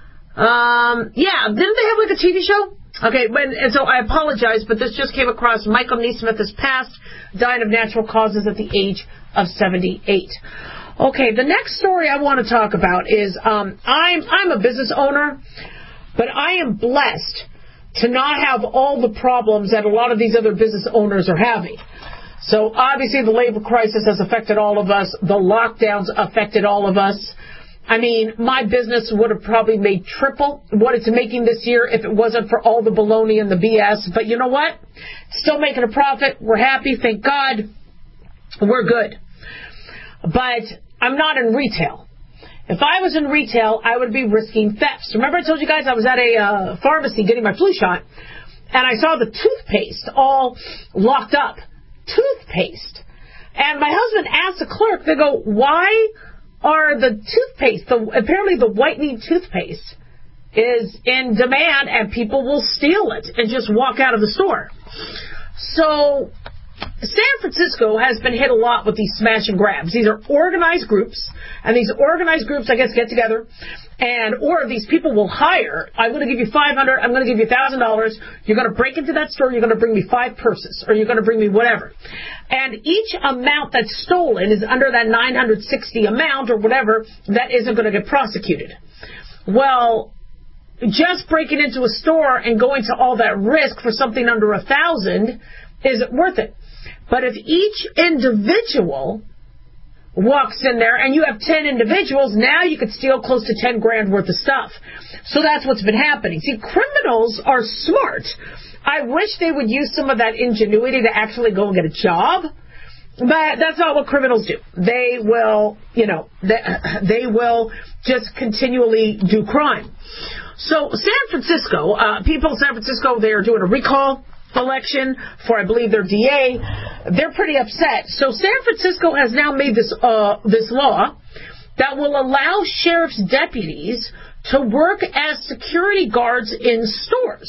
Um, yeah, didn't they have like a T V show? Okay, when, and so I apologize, but this just came across. Michael Neesmith has passed, dying of natural causes at the age of seventy-eight. Okay, the next story I want to talk about is, um, I'm, I'm a business owner, but I am blessed to not have all the problems that a lot of these other business owners are having. So obviously the labor crisis has affected all of us. The lockdowns affected all of us. I mean, my business would have probably made triple what it's making this year if it wasn't for all the baloney and the B S. But you know what? Still making a profit. We're happy. Thank God. We're good. But I'm not in retail. If I was in retail, I would be risking thefts. Remember I told you guys I was at a uh, pharmacy getting my flu shot, and I saw the toothpaste all locked up. Toothpaste. And my husband asked the clerk, they go, why are the toothpaste, the, apparently the whitening toothpaste is in demand and people will steal it and just walk out of the store. So San Francisco has been hit a lot with these smash and grabs. These are organized groups, and these organized groups, I guess, get together, and or these people will hire, I'm going to give you five hundred dollars, I'm going to give you one thousand dollars, you're going to break into that store, you're going to bring me five purses, or you're going to bring me whatever. And each amount that's stolen is under that nine hundred sixty amount or whatever that isn't going to get prosecuted. Well, just breaking into a store and going to all that risk for something under a thousand isn't worth it. But if each individual walks in there and you have ten individuals, now you could steal close to ten grand worth of stuff. So that's what's been happening. See, criminals are smart. I wish they would use some of that ingenuity to actually go and get a job. But that's not what criminals do. They will, you know, they, they will just continually do crime. So San Francisco, uh, people in San Francisco, they are doing a recall election for, I believe, their D A. They're pretty upset. So San Francisco has now made this uh, this law that will allow sheriff's deputies to work as security guards in stores.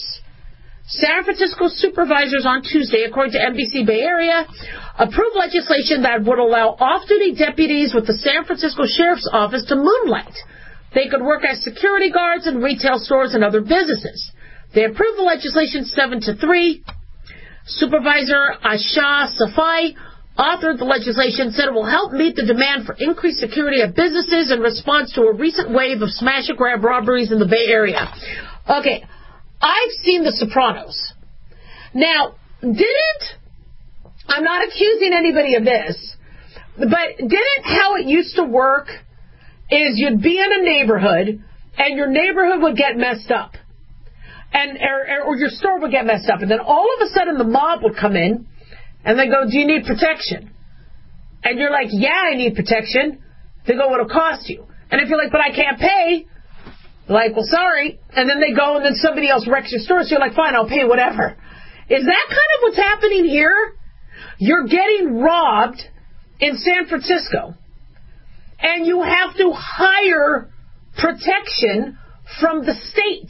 San Francisco supervisors on Tuesday, according to N B C Bay Area, approved legislation that would allow off-duty deputies with the San Francisco Sheriff's Office to moonlight. They could work as security guards in retail stores and other businesses. They approved the legislation seven to three. Supervisor Asha Safai authored the legislation, said it will help meet the demand for increased security at businesses in response to a recent wave of smash-and-grab robberies in the Bay Area. Okay, I've seen The Sopranos. Now, didn't, I'm not accusing anybody of this, but didn't how it used to work is you'd be in a neighborhood and your neighborhood would get messed up. And or, or your store would get messed up. And then all of a sudden the mob would come in and they go, do you need protection? And you're like, yeah, I need protection. They go, what'll cost you? And if you're like, but I can't pay, like, well, sorry. And then they go and then somebody else wrecks your store. So you're like, fine, I'll pay whatever. Is that kind of what's happening here? You're getting robbed in San Francisco. And you have to hire protection from the state.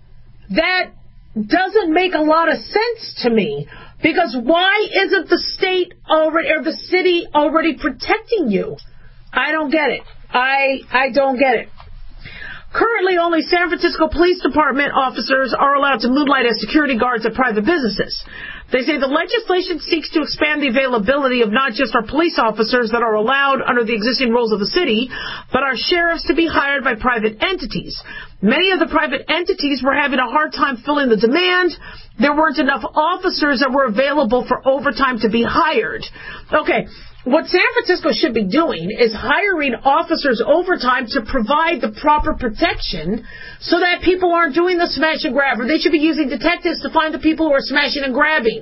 That doesn't make a lot of sense to me, because why isn't the state already or the city already protecting you? I don't get it. I I don't get it. Currently, only San Francisco Police Department officers are allowed to moonlight as security guards at private businesses. They say the legislation seeks to expand the availability of not just our police officers that are allowed under the existing rules of the city, but our sheriffs to be hired by private entities. Many of the private entities were having a hard time filling the demand. There weren't enough officers that were available for overtime to be hired. Okay. What San Francisco should be doing is hiring officers overtime to provide the proper protection so that people aren't doing the smash and grab, or they should be using detectives to find the people who are smashing and grabbing.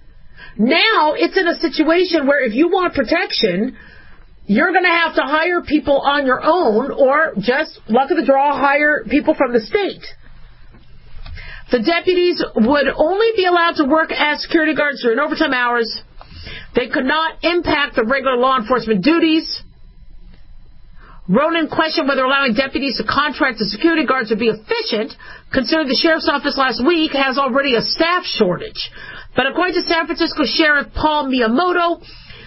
Now it's in a situation where if you want protection, you're going to have to hire people on your own, or just, luck of the draw, hire people from the state. The deputies would only be allowed to work as security guards during overtime hours. They could not impact the regular law enforcement duties. Ronan questioned whether allowing deputies to contract as security guards would be efficient, considering the sheriff's office last week has already a staff shortage. But according to San Francisco Sheriff Paul Miyamoto,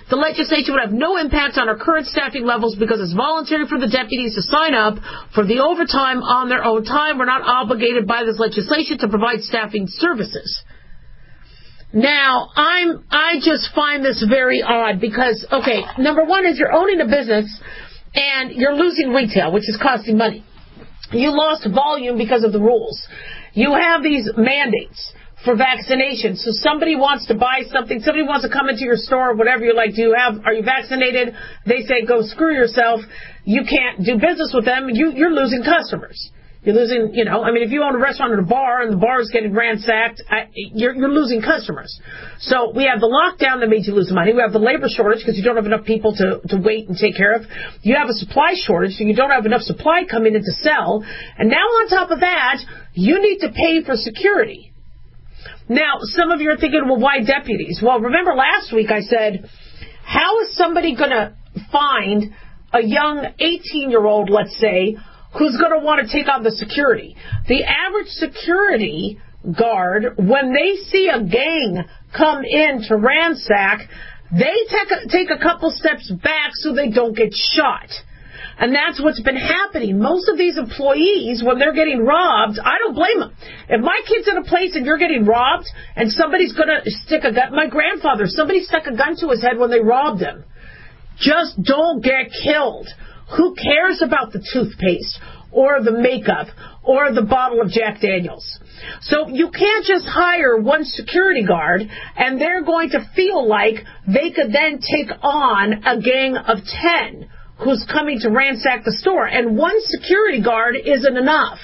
The legislation would have no impact on our current staffing levels because it's voluntary for the deputies to sign up for the overtime on their own time. We're not obligated by this legislation to provide staffing services. Now, I'm, I just find this very odd because, okay, number one is you're owning a business and you're losing retail, which is costing money. You lost volume because of the rules. You have these mandates for vaccination. So somebody wants to buy something, somebody wants to come into your store, whatever you're like, do you have, are you vaccinated? They say, go screw yourself. You can't do business with them. You, you're losing customers. You're losing, you know, I mean, if you own a restaurant or a bar and the bar is getting ransacked, I, you're, you're losing customers. So we have the lockdown that made you lose money. We have the labor shortage because you don't have enough people to, to wait and take care of. You have a supply shortage, so you don't have enough supply coming in to sell. And now on top of that, you need to pay for security. Now, some of you are thinking, well, why deputies? Well, remember last week I said, how is somebody going to find a young eighteen-year-old, let's say, who's going to want to take on the security? The average security guard, when they see a gang come in to ransack, they take a, take a couple steps back so they don't get shot. And that's what's been happening. Most of these employees, when they're getting robbed, I don't blame them. If my kid's in a place and you're getting robbed and somebody's going to stick a gun, my grandfather, somebody stuck a gun to his head when they robbed him. Just don't get killed. Who cares about the toothpaste or the makeup or the bottle of Jack Daniels? So you can't just hire one security guard and they're going to feel like they could then take on a gang of ten who's coming to ransack the store. And one security guard isn't enough.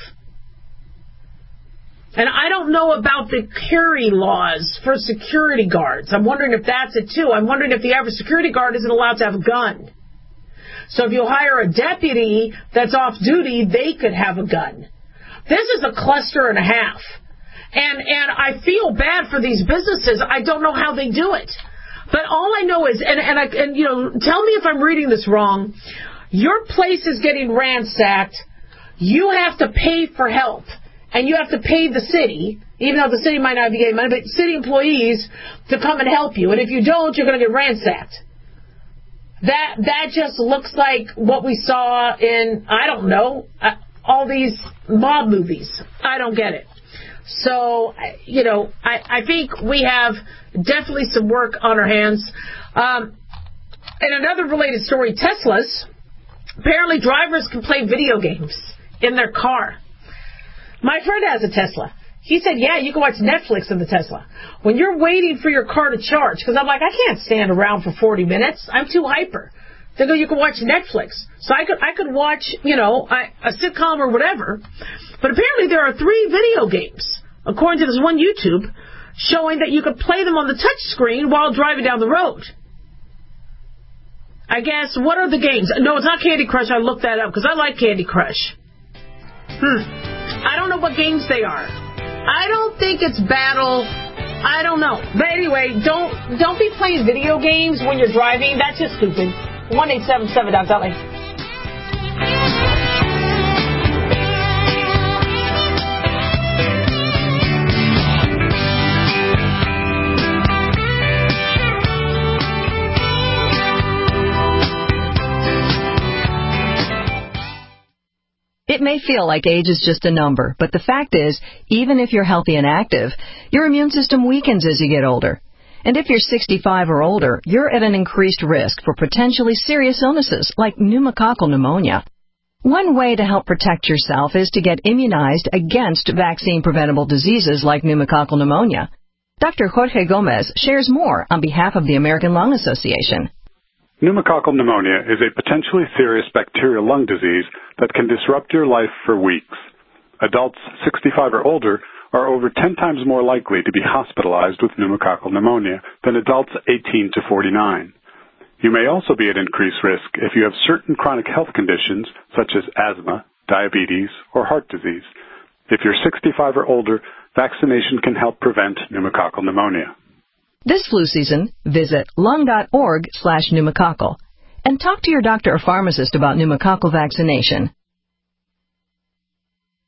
And I don't know about the carry laws for security guards. I'm wondering if that's it too. I'm wondering if the average security guard isn't allowed to have a gun. So if you hire a deputy that's off duty, they could have a gun. This is a cluster and a half. And and I feel bad for these businesses. I don't know how they do it. But all I know is, and, and, I, and you know, tell me if I'm reading this wrong, your place is getting ransacked, you have to pay for help, and you have to pay the city, even though the city might not be getting money, but city employees to come and help you. And if you don't, you're going to get ransacked. That that just looks like what we saw in, I don't know, uh, all these mob movies. I don't get it. So, you know, I, I think we have definitely some work on our hands. Um, and another related story, Teslas. Apparently drivers can play video games in their car. My friend has a Tesla. He said, yeah, you can watch Netflix in the Tesla. When you're waiting for your car to charge, because I'm like, I can't stand around for forty minutes. I'm too hyper. They go, you can watch Netflix. So I could I could watch, you know, a, a sitcom or whatever. But apparently there are three video games, according to this one YouTube, showing that you could play them on the touch screen while driving down the road. I guess, what are the games? No, it's not Candy Crush. I looked that up because I like Candy Crush. Hmm. I don't know what games they are. I don't think it's Battle. I don't know. But anyway, don't don't be playing video games when you're driving. That's just stupid. one eight seven seven Doc Dolly. It may feel like age is just a number, but the fact is, even if you're healthy and active, your immune system weakens as you get older. And if you're sixty-five or older, you're at an increased risk for potentially serious illnesses like pneumococcal pneumonia. One way to help protect yourself is to get immunized against vaccine-preventable diseases like pneumococcal pneumonia. Doctor Jorge Gomez shares more on behalf of the American Lung Association. Pneumococcal pneumonia is a potentially serious bacterial lung disease that can disrupt your life for weeks. Adults sixty-five or older are over ten times more likely to be hospitalized with pneumococcal pneumonia than adults eighteen to forty-nine. You may also be at increased risk if you have certain chronic health conditions such as asthma, diabetes, or heart disease. If you're sixty-five or older, vaccination can help prevent pneumococcal pneumonia. This flu season, visit lung.org slash pneumococcal and talk to your doctor or pharmacist about pneumococcal vaccination.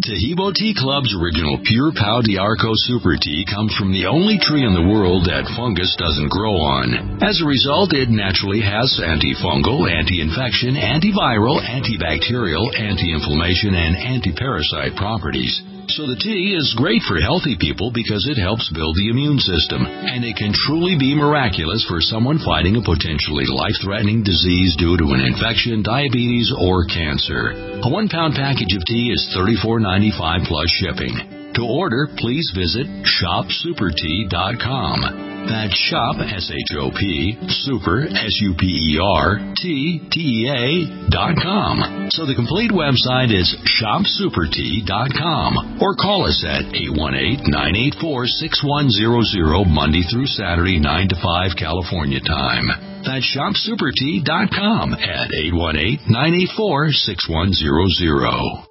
Tahibo Tea Club's original Pure Pau d'Arco Super Tea comes from the only tree in the world that fungus doesn't grow on. As a result, it naturally has antifungal, anti-infection, antiviral, antibacterial, anti-inflammation, and anti-parasite properties. So the tea is great for healthy people because it helps build the immune system, and it can truly be miraculous for someone fighting a potentially life-threatening disease due to an infection, diabetes, or cancer. A one-pound package of tea is thirty-four ninety-five plus shipping. To order, please visit shop super tea dot com. That's shop, S H O P, super, S U P E R, T, T E A, dot com. So the complete website is shop super tea dot com. Or call us at eight one eight, nine eight four, six one zero zero, Monday through Saturday, nine to five California time. That's shop super tea dot com at eight one eight, nine eight four, six one zero zero.